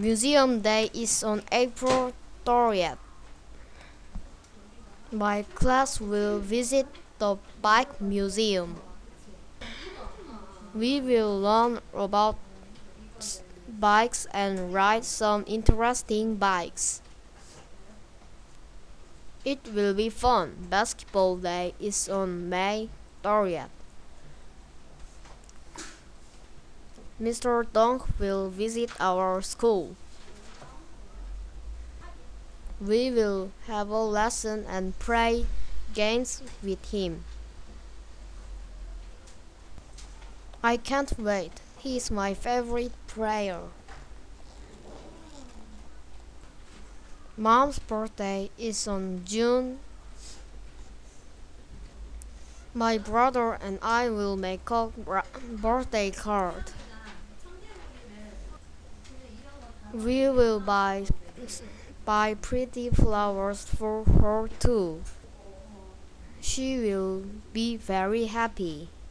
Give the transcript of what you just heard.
Museum Day is on April 30th. My class will visit the bike museum. We will learn about bikes and ride some interesting bikes. It will be fun. Basketball Day is on May 30th. Mr. Dong will visit our school. We will have a lesson and play games with him. I can't wait. He is my favorite player. Mom's birthday is on June. My brother and I will make a birthday card. We will buy pretty flowers for her too. She will be very happy.